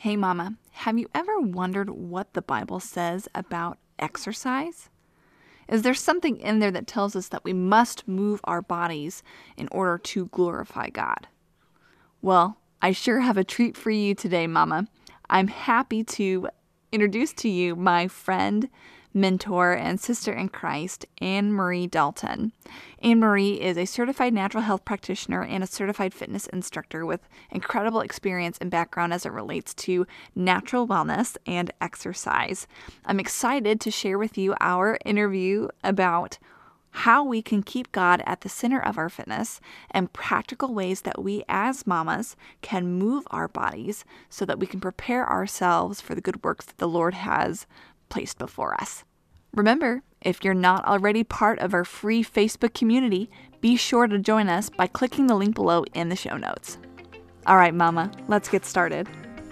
Hey mama, have you ever wondered what the Bible says about exercise? Is there something in there that tells us that we must move our bodies in order to glorify God? Well, I sure have a treat for you today, mama. I'm happy to introduce to you my friend, mentor, and sister in Christ, Anne Marie Dalton. Anne Marie is a certified natural health practitioner and a certified fitness instructor with incredible experience and background as it relates to natural wellness and exercise. I'm excited to share with you our interview about how we can keep God at the center of our fitness and practical ways that we as mamas can move our bodies so that we can prepare ourselves for the good works that the Lord has placed before us. Remember, if you're not already part of our free Facebook community, be sure to join us by clicking the link below in the show notes. All right, mama, let's get started.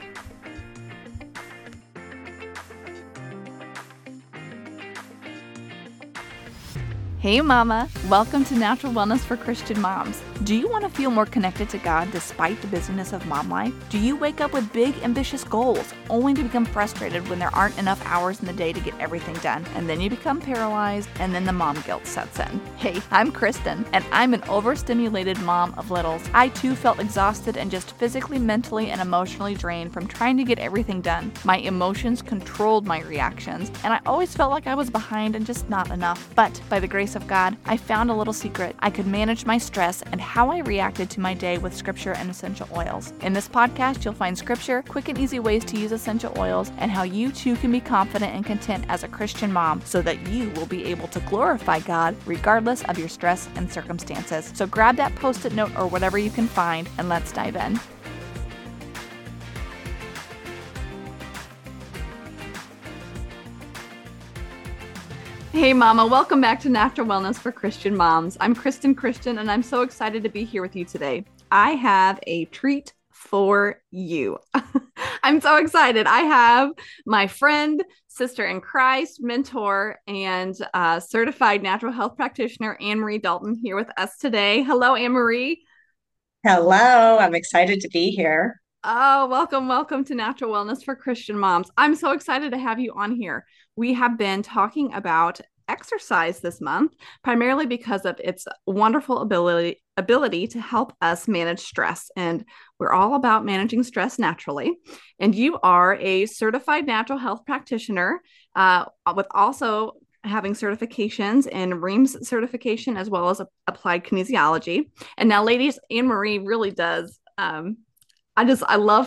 Hey mama, welcome to Natural Wellness for Christian Moms. Do you want to feel more connected to God despite the busyness of mom life? Do you wake up with big, ambitious goals, only to become frustrated when there aren't enough hours in the day to get everything done? And then you become paralyzed, and then the mom guilt sets in. Hey, I'm Kristen, and I'm an overstimulated mom of littles. I too felt exhausted and just physically, mentally, and emotionally drained from trying to get everything done. My emotions controlled my reactions, and I always felt like I was behind and just not enough. But by the grace of God, I found a little secret. I could manage my stress and how I reacted to my day with scripture and essential oils. In this podcast, you'll find scripture, quick and easy ways to use essential oils, and how you too can be confident and content as a Christian mom so that you will be able to glorify God regardless of your stress and circumstances. So grab that post-it note or whatever you can find and let's dive in. Hey mama, welcome back to Natural Wellness for Christian Moms. I'm Kristen and I'm so excited to be here with you today. I have a treat for you. I'm so excited. I have my friend, sister in Christ, mentor, and certified natural health practitioner, Anne Marie Dalton, here with us today. Hello, Anne Marie. Hello, I'm excited to be here. Oh, welcome to Natural Wellness for Christian Moms. I'm so excited to have you on here. We have been talking about exercise this month, primarily because of its wonderful ability to help us manage stress. And we're all about managing stress naturally. And you are a certified natural health practitioner with also having certifications in REAMS certification as well as applied kinesiology. And now, ladies, Anne Marie really does. I love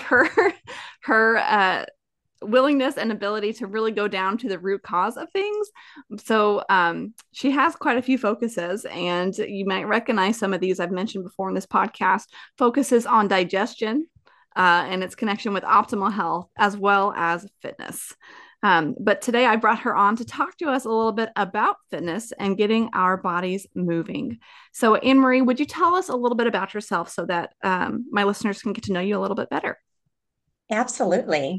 her willingness and ability to really go down to the root cause of things. So she has quite a few focuses, and you might recognize some of these I've mentioned before in this podcast. Focuses on digestion and its connection with optimal health as well as fitness. But today I brought her on to talk to us a little bit about fitness and getting our bodies moving. So, Anne Marie, would you tell us a little bit about yourself so that my listeners can get to know you a little bit better? Absolutely.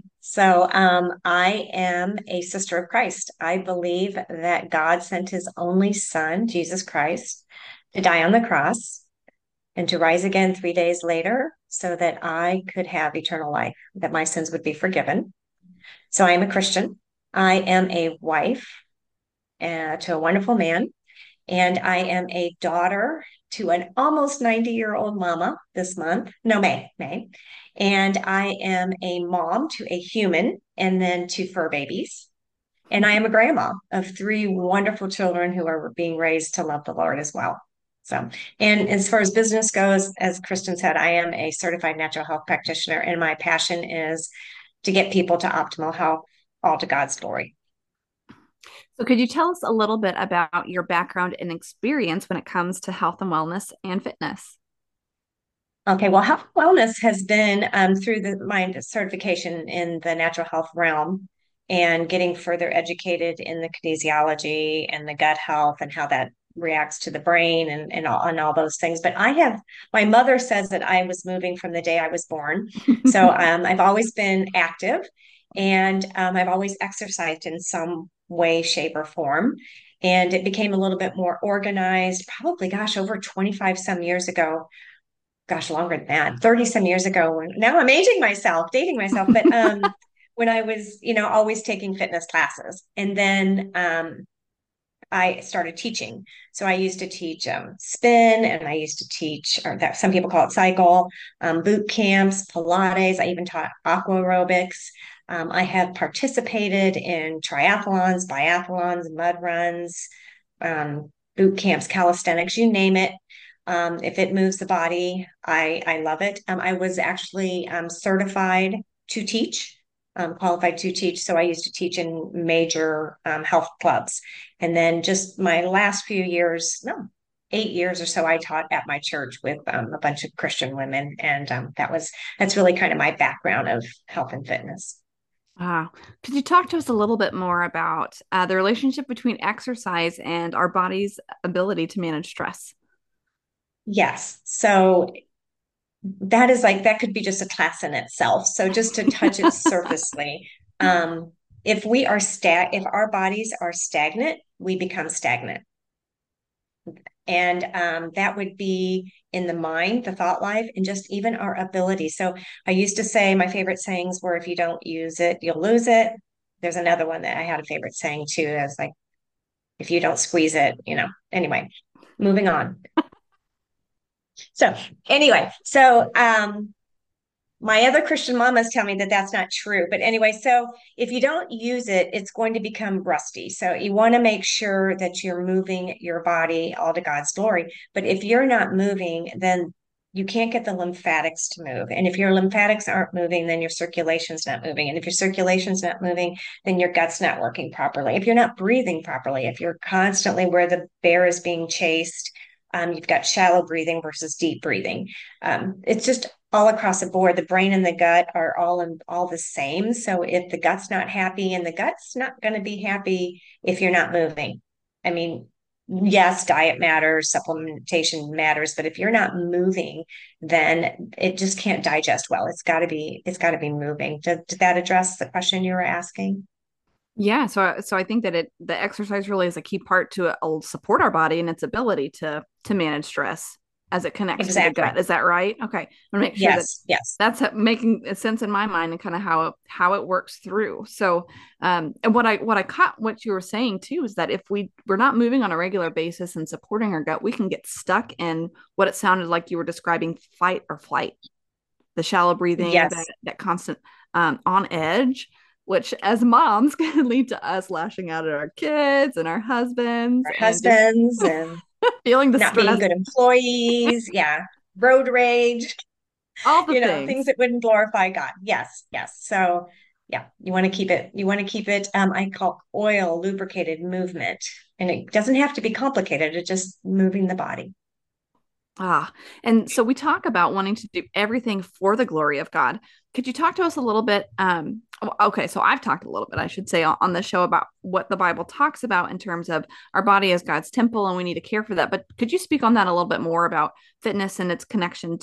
I am a sister of Christ. I believe that God sent his only son, Jesus Christ, to die on the cross and to rise again 3 days later so that I could have eternal life, that my sins would be forgiven. So I am a Christian. I am a wife to a wonderful man. And I am a daughter to an almost 90-year-old mama this month. No, May. And I am a mom to a human and then to fur babies. And I am a grandma of three wonderful children who are being raised to love the Lord as well. So, and as far as business goes, as Kristen said, I am a certified natural health practitioner, and my passion is to get people to optimal health, all to God's glory. So, could you tell us a little bit about your background and experience when it comes to health and wellness and fitness? Okay, well, health and wellness has been through my certification in the natural health realm and getting further educated in the kinesiology and the gut health and how that reacts to the brain and all those things. But my mother says that I was moving from the day I was born. So I've always been active and I've always exercised in some way, shape, or form. And it became a little bit more organized, probably, gosh, over 25 some years ago gosh, longer than that, 30 some years ago. Now I'm aging myself, dating myself, but when I was, always taking fitness classes. And then I started teaching. So I used to teach spin, and I used to teach, or that some people call it cycle, boot camps, Pilates. I even taught aqua aerobics. I have participated in triathlons, biathlons, mud runs, boot camps, calisthenics, you name it. If it moves the body, I love it. I was actually certified to teach, qualified to teach. So I used to teach in major health clubs. And then just my last few years, no, 8 years or so, I taught at my church with a bunch of Christian women. And that's really kind of my background of health and fitness. Wow. Could you talk to us a little bit more about the relationship between exercise and our body's ability to manage stress? Yes. So that is like, that could be just a class in itself. So just to touch it surfacely, um, if our bodies are stagnant, we become stagnant. And that would be in the mind, the thought life, and just even our ability. So I used to say my favorite sayings were, if you don't use it, you'll lose it. There's another one that I had a favorite saying too, as like, if you don't squeeze it, anyway, moving on. So my other Christian mamas tell me that that's not true. But anyway, so if you don't use it, it's going to become rusty. So you want to make sure that you're moving your body all to God's glory. But if you're not moving, then you can't get the lymphatics to move. And if your lymphatics aren't moving, then your circulation's not moving. And if your circulation's not moving, then your gut's not working properly. If you're not breathing properly, if you're constantly where the bear is being chased, you've got shallow breathing versus deep breathing. It's just all across the board. The brain and the gut are all the same. So if the gut's not happy, and the gut's not going to be happy if you're not moving. I mean, yes, diet matters, supplementation matters, but if you're not moving, then it just can't digest well. It's got to be moving. Did that address the question you were asking? Yeah, so I think that the exercise really is a key part to support our body and its ability to manage stress as it connects to the Exactly. gut. Is that right? Okay, I'm gonna make sure that Yes, yes. that's making sense in my mind and kind of how it works through. So, and what I caught what you were saying too is that if we're not moving on a regular basis and supporting our gut, we can get stuck in what it sounded like you were describing, fight or flight, the shallow breathing, Yes. that constant on edge, which as moms can lead to us lashing out at our kids and our husbands Our and just husbands and feeling the not being stress, good employees. Yeah. Road rage, all the things things. that wouldn't glorify God. Yes, yes. So yeah, you want to keep it, I call oil lubricated movement. And it doesn't have to be complicated. It's just moving the body. Ah, and so we talk about wanting to do everything for the glory of God. Could you talk to us a little bit? Okay, so I've talked a little bit, I should say, on the show about what the Bible talks about in terms of our body as God's temple, and we need to care for that. But could you speak on that a little bit more about fitness and its connection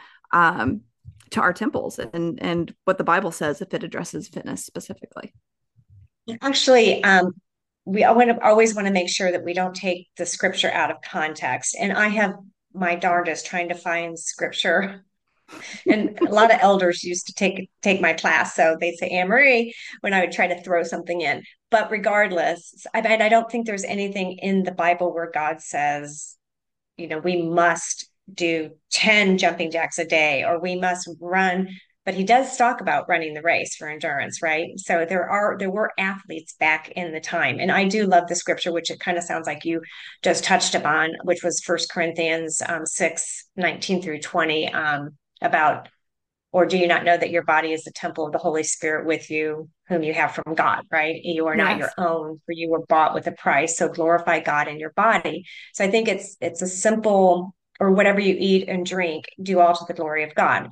um, to our temples and what the Bible says if it addresses fitness specifically? Actually, we always want to make sure that we don't take the scripture out of context. And I have my darndest trying to find scripture. And a lot of elders used to take my class, so they'd say Anne Marie when I would try to throw something in. But regardless, I don't think there's anything in the Bible where God says, we must do 10 jumping jacks a day, or we must run. But he does talk about running the race for endurance, right? So there were athletes back in the time. And I do love the scripture, which it kind of sounds like you just touched upon, which was First Corinthians 6:19 through 20, about, or do you not know that your body is the temple of the Holy Spirit with you, whom you have from God, right? You are not your Yes. own, for you were bought with a price. So glorify God in your body. So I think it's a simple, or whatever you eat and drink, do all to the glory of God.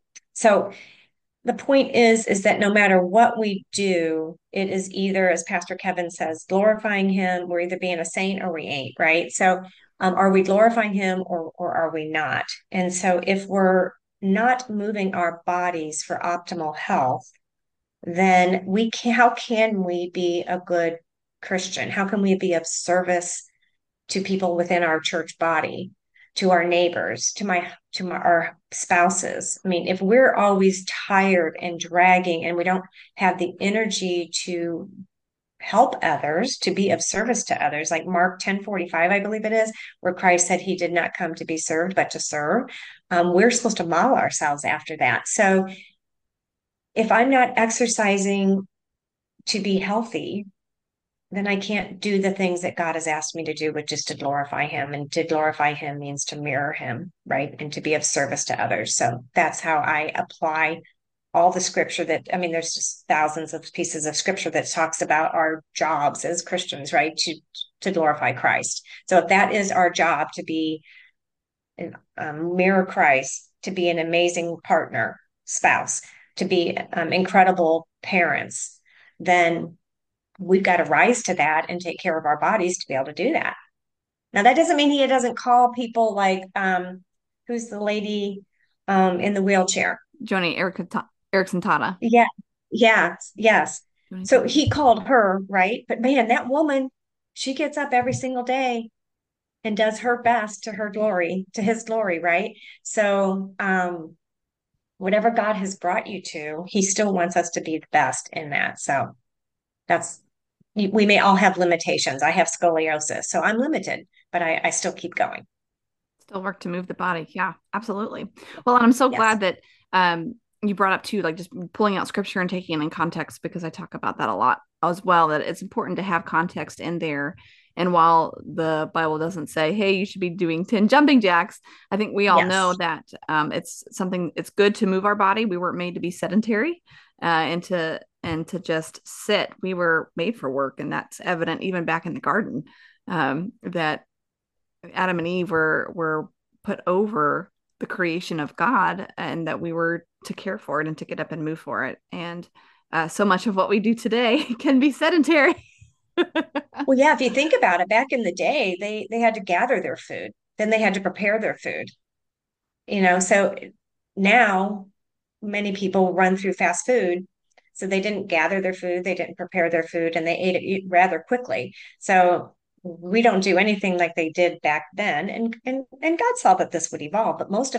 So the point is that no matter what we do, it is either, as Pastor Kevin says, glorifying him. We're either being a saint or we ain't, right? So are we glorifying him, or are we not? And so if we're not moving our bodies for optimal health, then how can we be a good Christian? How can we be of service to people within our church body? to our neighbors, our spouses. I mean, if we're always tired and dragging and we don't have the energy to help others, to be of service to others, like Mark 10:45, I believe it is, where Christ said he did not come to be served, but to serve. We're supposed to model ourselves after that. So if I'm not exercising to be healthy, then I can't do the things that God has asked me to do, which is to glorify him. And to glorify him means to mirror him, right? And to be of service to others. So that's how I apply all the scripture there's just thousands of pieces of scripture that talks about our jobs as Christians, right? To glorify Christ. So if that is our job, to be mirror Christ, to be an amazing partner, spouse, to be incredible parents, then we've got to rise to that and take care of our bodies to be able to do that. Now, that doesn't mean he doesn't call people like, who's the lady in the wheelchair? Joni Erickson Tata. Yeah. Yes. So he called her, right? But man, that woman, she gets up every single day and does her best to her glory, to his glory, right? So, whatever God has brought you to, he still wants us to be the best in that. So we may all have limitations. I have scoliosis, so I'm limited, but I still keep going. Still work to move the body. Yeah, absolutely. Well, and I'm so glad that you brought up too, like just pulling out scripture and taking it in context, because I talk about that a lot as well, that it's important to have context in there. And while the Bible doesn't say, hey, you should be doing 10 jumping jacks, I think we all know that it's good to move our body. We weren't made to be sedentary and to just sit. We were made for work. And that's evident even back in the garden, that Adam and Eve were put over the creation of God, and that we were to care for it and to get up and move for it. And so much of what we do today can be sedentary. Well, yeah, if you think about it, back in the day, they had to gather their food, then they had to prepare their food. So now many people run through fast food. So they didn't gather their food, they didn't prepare their food, and they ate it rather quickly. So we don't do anything like they did back then. And God saw that this would evolve. But most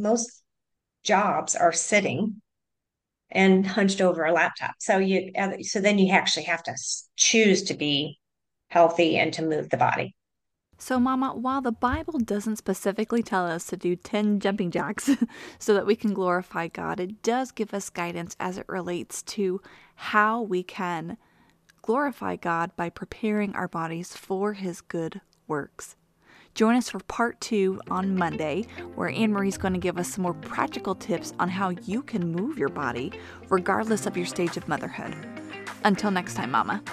jobs are sitting and hunched over a laptop. So then you actually have to choose to be healthy and to move the body. So, Mama, while the Bible doesn't specifically tell us to do 10 jumping jacks so that we can glorify God, it does give us guidance as it relates to how we can glorify God by preparing our bodies for his good works. Join us for part 2 on Monday, where Anne-Marie's going to give us some more practical tips on how you can move your body regardless of your stage of motherhood. Until next time, Mama.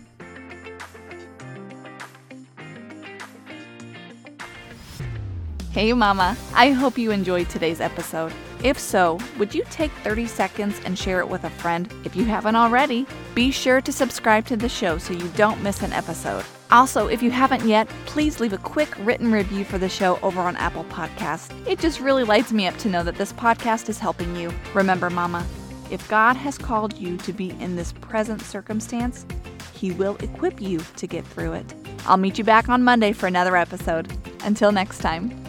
Hey Mama, I hope you enjoyed today's episode. If so, would you take 30 seconds and share it with a friend? If you haven't already, be sure to subscribe to the show so you don't miss an episode. Also, if you haven't yet, please leave a quick written review for the show over on Apple Podcasts. It just really lights me up to know that this podcast is helping you. Remember, Mama, if God has called you to be in this present circumstance, he will equip you to get through it. I'll meet you back on Monday for another episode. Until next time.